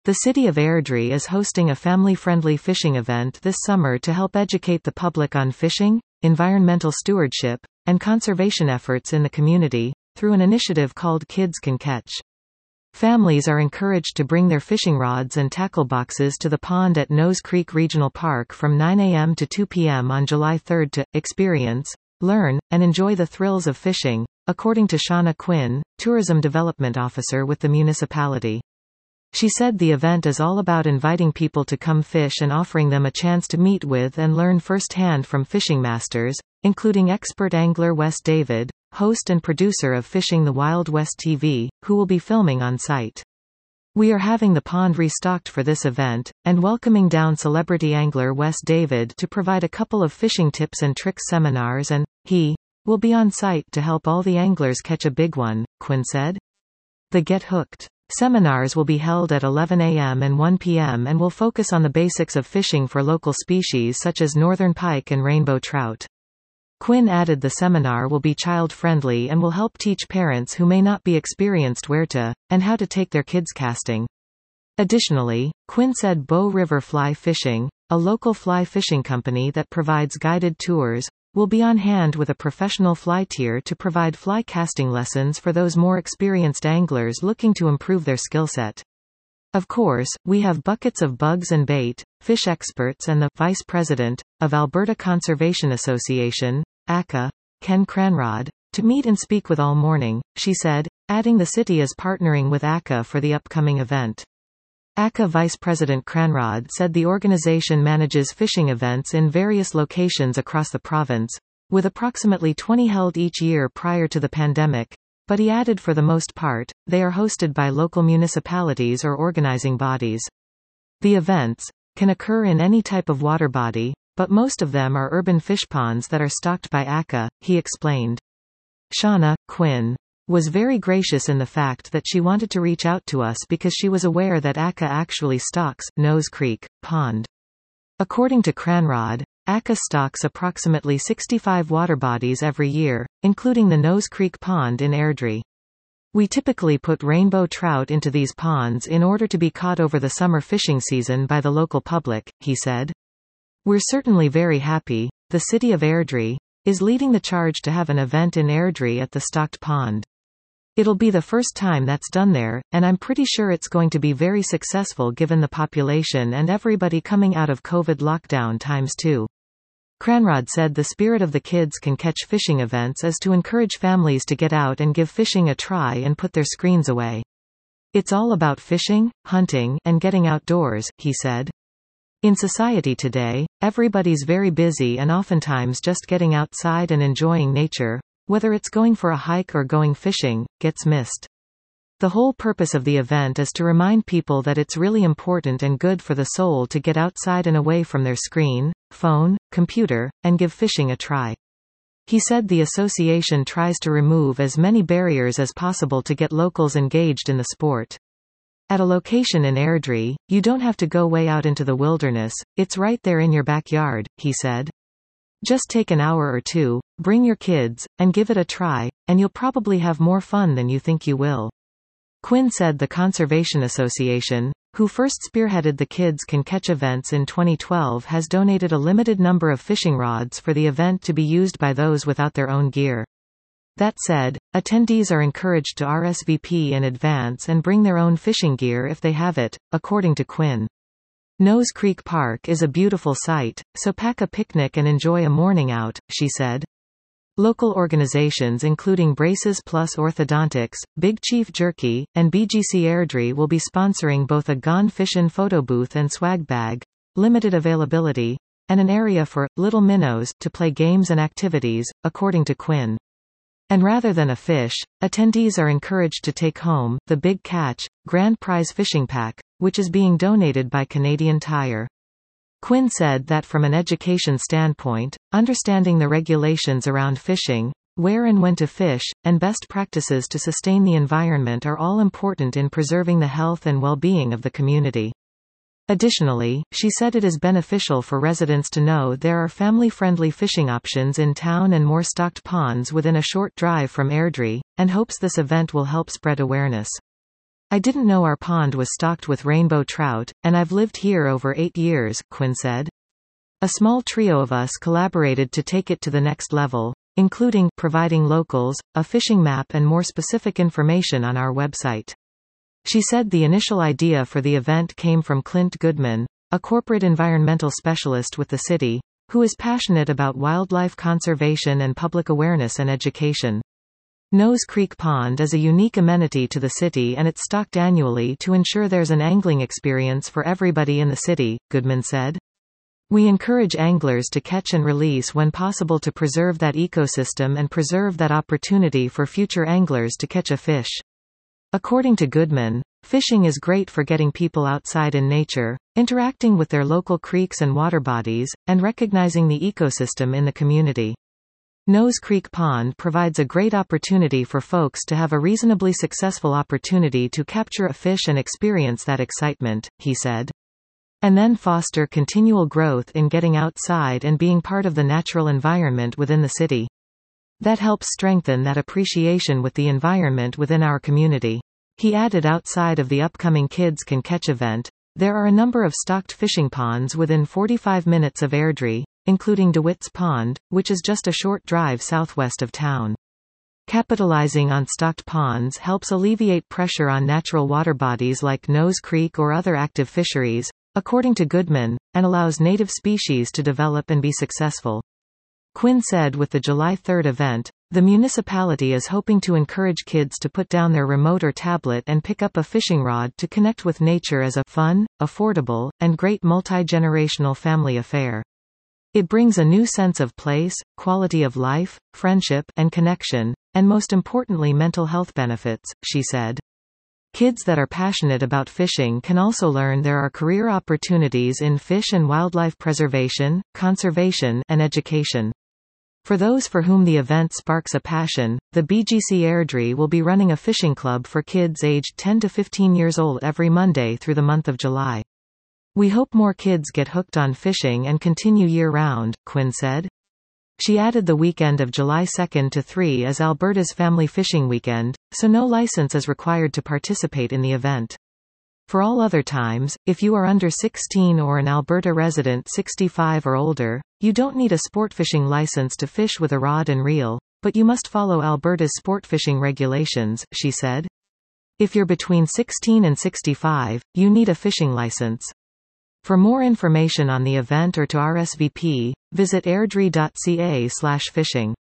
The city of Airdrie is hosting a family-friendly fishing event this summer to help educate the public on fishing, environmental stewardship, and conservation efforts in the community, through an initiative called Kids Can Catch. Families are encouraged to bring their fishing rods and tackle boxes to the pond at Nose Creek Regional Park from 9 a.m. to 2 p.m. on July 3 to experience, learn, and enjoy the thrills of fishing, according to Shauna Quinn, Tourism Development Officer with the municipality. She said the event is all about inviting people to come fish and offering them a chance to meet with and learn firsthand from fishing masters, including expert angler Wes David, host and producer of Fishing the Wild West TV, who will be filming on site. We are having the pond restocked for this event, and welcoming down celebrity angler Wes David to provide a couple of fishing tips and tricks seminars, and he will be on site to help all the anglers catch a big one, Quinn said. The Get Hooked seminars will be held at 11 a.m. and 1 p.m. and will focus on the basics of fishing for local species such as northern pike and rainbow trout. Quinn added the seminar will be child-friendly and will help teach parents who may not be experienced where to, and how to take their kids casting. Additionally, Quinn said Bow River Fly Fishing, a local fly fishing company that provides guided tours, will be on hand with a professional fly tier to provide fly casting lessons for those more experienced anglers looking to improve their skill set. Of course, we have buckets of bugs and bait, fish experts and the Vice President of Alberta Conservation Association, ACA, Ken Cranrod, to meet and speak with all morning, she said, adding the city is partnering with ACA for the upcoming event. ACA Vice President Cranrod said the organization manages fishing events in various locations across the province, with approximately 20 held each year prior to the pandemic, but he added for the most part, they are hosted by local municipalities or organizing bodies. The events can occur in any type of water body, but most of them are urban fish ponds that are stocked by ACA, he explained. Shauna Quinn was very gracious in the fact that she wanted to reach out to us because she was aware that ACA actually stocks Nose Creek Pond. According to Cranrod, ACA stocks approximately 65 water bodies every year, including the Nose Creek Pond in Airdrie. We typically put rainbow trout into these ponds in order to be caught over the summer fishing season by the local public, he said. We're certainly very happy. The city of Airdrie is leading the charge to have an event in Airdrie at the stocked pond. It'll be the first time that's done there, and I'm pretty sure it's going to be very successful given the population and everybody coming out of COVID lockdown times too. Cranrod said the spirit of the Kids Can Catch fishing events is to encourage families to get out and give fishing a try and put their screens away. It's all about fishing, hunting, and getting outdoors, he said. In society today, everybody's very busy and oftentimes just getting outside and enjoying nature, whether it's going for a hike or going fishing, gets missed. The whole purpose of the event is to remind people that it's really important and good for the soul to get outside and away from their screen, phone, computer, and give fishing a try. He said the association tries to remove as many barriers as possible to get locals engaged in the sport. At a location in Airdrie, you don't have to go way out into the wilderness, it's right there in your backyard, he said. Just take an hour or two, bring your kids, and give it a try, and you'll probably have more fun than you think you will. Quinn said the Conservation Association, who first spearheaded the Kids Can Catch events in 2012, has donated a limited number of fishing rods for the event to be used by those without their own gear. That said, attendees are encouraged to RSVP in advance and bring their own fishing gear if they have it, according to Quinn. Nose Creek Park is a beautiful site, so pack a picnic and enjoy a morning out, she said. Local organizations including Braces Plus Orthodontics, Big Chief Jerky, and BGC Airdrie will be sponsoring both a Gone Fishin' photo booth and swag bag, limited availability, and an area for little minnows to play games and activities, according to Quinn. And rather than a fish, attendees are encouraged to take home the Big Catch Grand Prize Fishing Pack, which is being donated by Canadian Tire. Quinn said that from an education standpoint, understanding the regulations around fishing, where and when to fish, and best practices to sustain the environment are all important in preserving the health and well-being of the community. Additionally, she said it is beneficial for residents to know there are family-friendly fishing options in town and more stocked ponds within a short drive from Airdrie, and hopes this event will help spread awareness. "I didn't know our pond was stocked with rainbow trout, and I've lived here over 8 years," Quinn said. A small trio of us collaborated to take it to the next level, including providing locals a fishing map and more specific information on our website. She said the initial idea for the event came from Clint Goodman, a corporate environmental specialist with the city, who is passionate about wildlife conservation and public awareness and education. Nose Creek Pond is a unique amenity to the city, and it's stocked annually to ensure there's an angling experience for everybody in the city, Goodman said. "We encourage anglers to catch and release when possible to preserve that ecosystem and preserve that opportunity for future anglers to catch a fish." According to Goodman, fishing is great for getting people outside in nature, interacting with their local creeks and water bodies, and recognizing the ecosystem in the community. Nose Creek Pond provides a great opportunity for folks to have a reasonably successful opportunity to capture a fish and experience that excitement, he said. And then foster continual growth in getting outside and being part of the natural environment within the city. That helps strengthen that appreciation with the environment within our community. He added, outside of the upcoming Kids Can Catch event, there are a number of stocked fishing ponds within 45 minutes of Airdrie, including DeWitt's Pond, which is just a short drive southwest of town. Capitalizing on stocked ponds helps alleviate pressure on natural water bodies like Nose Creek or other active fisheries, according to Goodman, and allows native species to develop and be successful. Quinn said with the July 3 event, the municipality is hoping to encourage kids to put down their remote or tablet and pick up a fishing rod to connect with nature as a fun, affordable, and great multi-generational family affair. It brings a new sense of place, quality of life, friendship, and connection, and most importantly mental health benefits, she said. Kids that are passionate about fishing can also learn there are career opportunities in fish and wildlife preservation, conservation, and education. For those for whom the event sparks a passion, the BGC Airdrie will be running a fishing club for kids aged 10 to 15 years old every Monday through the month of July. "We hope more kids get hooked on fishing and continue year-round," Quinn said. She added the weekend of July 2 to 3 is Alberta's Family Fishing Weekend, so no license is required to participate in the event. For all other times, if you are under 16 or an Alberta resident 65 or older, you don't need a sport fishing license to fish with a rod and reel, but you must follow Alberta's sport fishing regulations, she said. If you're between 16 and 65, you need a fishing license. For more information on the event or to RSVP, visit airdrie.ca/fishing.